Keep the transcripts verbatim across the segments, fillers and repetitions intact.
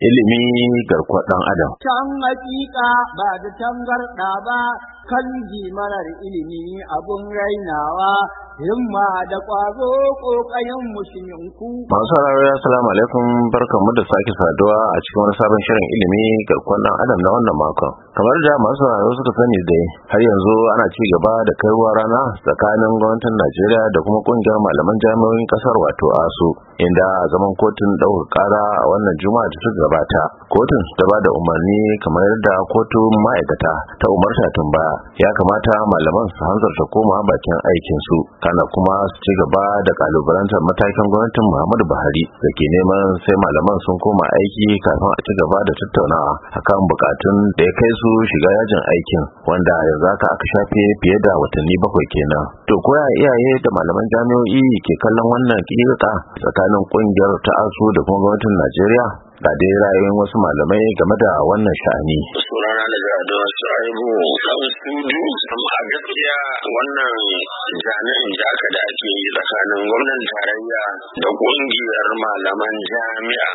ilimi garkuwar ɗan adam. Can hakika ba da tangarɗa ba, kan marar ilimi abun rainawa, himma da ƙwazo ƙoƙayen musulminku. Masu sauraro assalamu alaikum, barkanmu da sake saduwa a cikin wani sabon shirin ilimi garkuwar ɗan adam na wannan makon. Kamar da masu sauraro suka sani dai, har yanzu ana ci gaba da kai ruwa rana tsakanin gwamnatin Najeriya da kuma ƙungiyar malaman jami'o'in ƙasar wato ASU, inda a zaman kotun ɗaukar ƙara a wannan juma'a da ta gabata, kotun ta ba da umarni kamar yadda kotun ma'aikata ta umarta tun baya, ya kamata malaman su hanzarta koma bakin aikin su, kana kuma su ci gaba da kalubalantar matakin gwamnatin Muhammadu Buhari da ke neman sai malaman sun koma aiki kafin a ci gaba da tattaunawa akan bukatun da ya kai su shiga yajin aikin, wanda yanzu haka aka shafe fiye da watanni bakwai kenan. To koya iyaye da malaman jami'o'i ke kallon wannan kiyaka tsakanin kungiyar ta ASU da kuma gwamnatin Najeriya? Ga dai rayuwar wasu malamai game da wannan sha'ani. Sunana da Ado Shu'aibu kan sudu, amma gaskiya wannan jami'in jaka da ake yi tsakanin gwamnatin tarayya da kungiyar malaman jami'a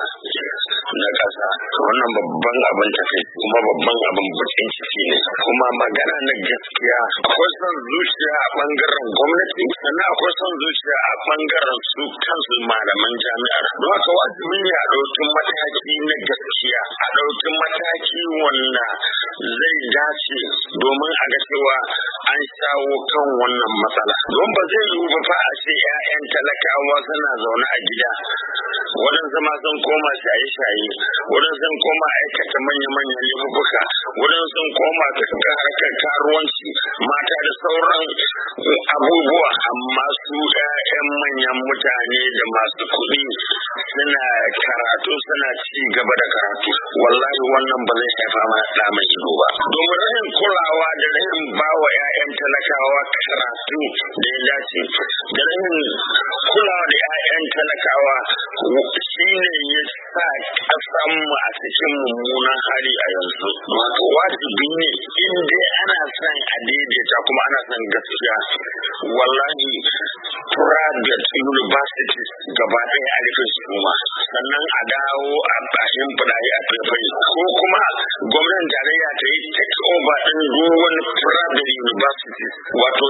na ƙasa, wannan babban abin tafi kuma babban abin bakin ciki ne. Kuma magana na gaskiya, akwai son zuciya a bangaren gwamnati, sannan akwai son zuciya a bangaren su kansu malaman jami'ar. Don haka wajibi ne a ɗauki mataki na gaskiya, a ɗauki mataki wanda zai dace domin a ga cewa an shawo kan wannan matsala. Don ba zai yiwu ba fa a ce 'ya'yan talakawa suna zaune a gida, waɗansu ma sun koma shaye-shaye, waɗansu sun koma aikata manya-manyan laifuka, waɗansu sun koma harkar karuwanci, mata da sauran abubuwa, amma su 'ya'yan manyan mutane da masu kuɗi suna karatu, suna ci gaba da karatu. Wallahi wannan ba zai haifa mana ɗa mai ido ba, domin rashin kulawa da rashin bawa 'ya'yan talakawa karatu da ya dace, da rashin kulawa da 'ya'yan talakawa shi ne ya sa ƙasan mu a cikin mummunan hali a yanzu. Wato wajibi ne in dai ana son a daidaita kuma ana son gaskiya, wallahi private universities gaba ɗaya a rufe su kuma, sannan a dawo a bashin fudaye a faifai, ko kuma gwamnatin tarayya ta yi take over ɗin duk wani private universities, wato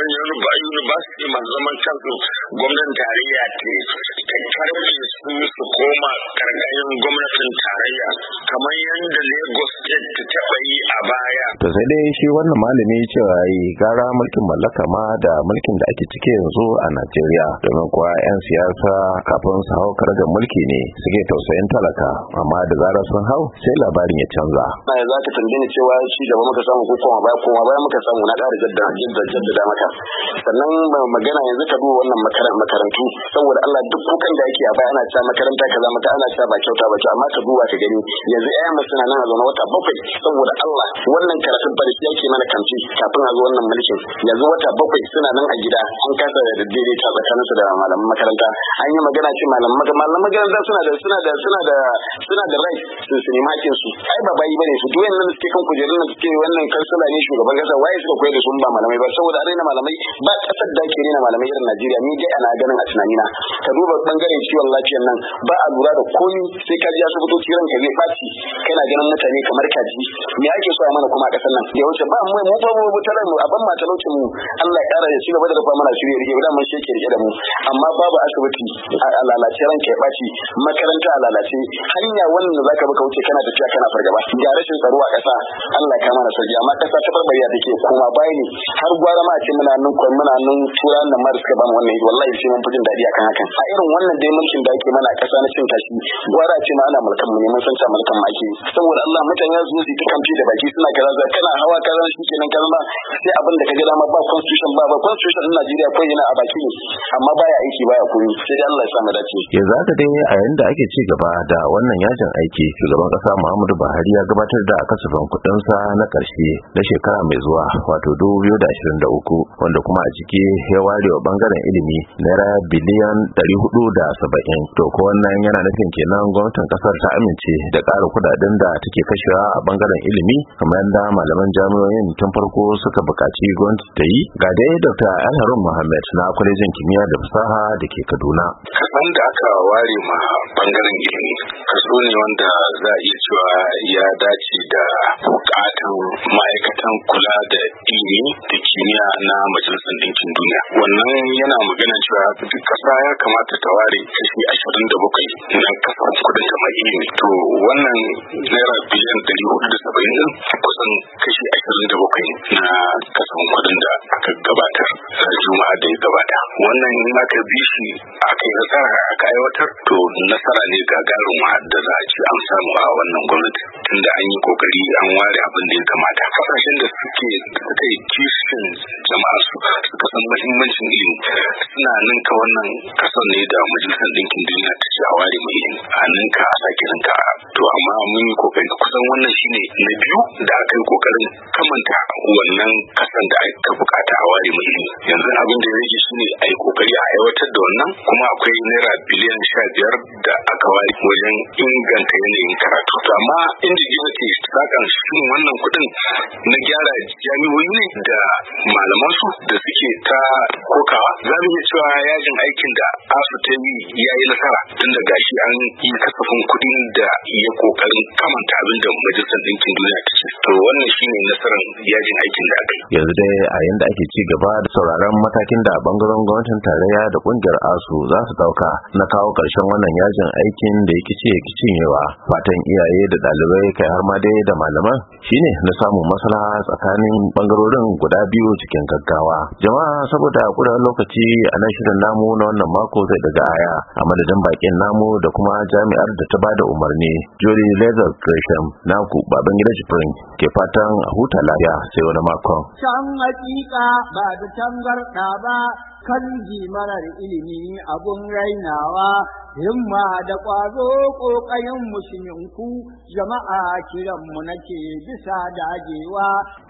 university masu zaman kansu, gwamnatin tarayya ta karɓe su su koma karkashin gwamnatin tarayya kamar yadda Lagos State ta taɓa yi a baya. To sai dai shi wannan malami cewa yi gara mulkin mallaka ma da mulkin da ake ciki yanzu a Najeriya, domin kuwa 'yan siyasa kafin su hau karagar mulki ne suke tausayin talaka, amma da zarar sun hau sai labarin ya canza. Na za ka tambaye ni cewa shi da muka samu ko kuma baya koma baya muka samu, na ƙara jaddada jaddada maka. Sannan magana yanzu ka duba wannan makarantu, saboda Allah duk kukan da ake a baya ana cewa makaranta kaza mata ana cewa ba kyauta ba, amma ka duba ka gani yanzu ƴaƴan mu suna nan a zaune wata bakwai, saboda Allah wannan karatun barci yake mana kamci kafin a zo wannan mulkin, yanzu wata bakwai suna nan a gida an kasa da daidaita tsakaninsu da malaman makaranta. An yi magana ce malaman makaranta suna da suna da suna da suna da right su su nemi hakin su, ai ba bayi bane su, duk wannan suke kan kujerun nan suke wannan kansila ne shugaban kasa, waye suka koyar da su ba malamai ba, saboda raina malamai ba kasar da ke rena malamai irin Najeriya. Ni dai ana ganin a tunanina, ka duba bangaren ciwon lafiyar nan ba a lura da komi, sai ka ji asibitoci ranka zai ɓaci, kana ganin mutane kamar kaji. Me ake so a mana kuma a kasar nan ya wuce ba mu mu ba mu talar mu a ban matalaucin mu, Allah ya kara ya ci gaba da rufa mana shirye rike da mun sheke rike da mu, amma babu asibiti a lalace ranka ya ɓaci, makaranta a lalace, hanya wannan da zaka baka wuce kana tafiya kana fargaba, ga rashin tsaro a kasa. Allah ya kama na sauki, amma kasa ta barbariya take koma baya ne, har gwara ma a ce muna nan kwan muna nan tura nan ma da suka bamu wannan, wallahi sai mun fi jin daɗi akan hakan. A irin wannan dai mulkin da ake mana a kasa na cin kashi, gwara ce ma ana mulkan mu ne, mun san ta mulkan mu ake, saboda Allah mutane su su ta kamfi da baki suna kaza kana hawa kaza shi kenan kaza ba, sai abin da kaga dama, ba constitution ba ba constitution din Najeriya ko yana a baki ne, amma baya aiki baya koyi, sai dai Allah ya sa mu dace. Yanzu haka dai a yayin da ake ci gaba da wannan yajin aiki, shugaban kasa Muhammadu Buhari ya gabatar da kasafin kuɗin sa na ƙarshe na shekara mai zuwa wato dubu biyu da ashirin da uku, wanda kuma a ciki ya ware wa bangaren ilimi naira biliyan ɗari hudu da saba'in. To ko wannan yana nufin kenan gwamnatin kasar ta amince da ƙara kudaden da take kashewa a bangaren ilimi, kamar yadda malaman jami'o'in tun farko suka buƙaci gwamnati ta yi ga dai Dr. Alharun Muhammad na kwalejin kimiyya da fasaha da ke Kaduna. Kasan da aka ware ma bangaren ilimi kaso ne wanda za a iya cewa ya dace da bukatan ma'aikatan kula da ilimi da kimiyya na Majalisar Ɗinkin Duniya. Wannan yana magana cewa duk kasa ya kamata ta ware kashi ashirin da bakwai na kasar kudin ta mai ilimi. To wannan naira biliyan ɗari hudu da saba'in din kusan kashi ashirin da bakwai na kasan kudin da aka gabatar juma'a da ya gabata. Wannan in aka bi shi aka yi nasara aka aiwatar to nasara ne gagaruma da za a ci an samu a wannan gwamnati tunda an yi kokari an ware abin da ya kamata. Kasashen da suke suka yi kishin jama'a su suka san muhimmancin ilimi suna ninka wannan kasan ne da Majalisar Ɗinkin Duniya ta ce a ware mai ilimi a ninka a sake ninka. To amma mun yi kokari kusan wannan shine na biyu da aka yi kokarin kamanta wannan kasan da aka bukata a ware mai ilimi. Yanzu abin da ya rage shine a yi kokari a aiwatar da wannan kuma akwai naira biliyan sha biyar da aka ware wajen inganta yanayin karatu. To amma inda gizo ke sakan shin wannan kuɗin na gyara jami'o'i ne da malaman su da suke ta kokawa. Za mu iya cewa yajin aikin da asu ta yi ya yi nasara tun da gashi an yi kasafin kuɗin da ya kokarin kamanta abin da Majalisar Ɗinkin Duniya ta ce. To wannan shine nasarar yajin aikin da aka yi. Yanzu dai a yanda ake ci gaba da sauraron matakin da bangaren gwamnatin tarayya da kungiyar asu za su dauka na kawo karshen wannan yajin aikin da yake ce yake cinyewa. Fatan iyaye da ɗalibai kai har ma dai da malaman shine na samun maslaha tsakanin bangarorin guda biyu cikin gaggawa. Jama'a saboda kudan lokaci a nan shirin namu na wannan mako zai daga aya a madadin bakin namu da kuma jami'ar da ta bada umarni Jody Leather Gresham naku Babangida Jibrin ke fatan a huta lafiya sai wani makon. Can hakika ba da tangarda ba kan marar ilimi abun rainawa himma da ƙwazo ƙoƙayen musulminku jama'a kiranmu nake bisa dagewa.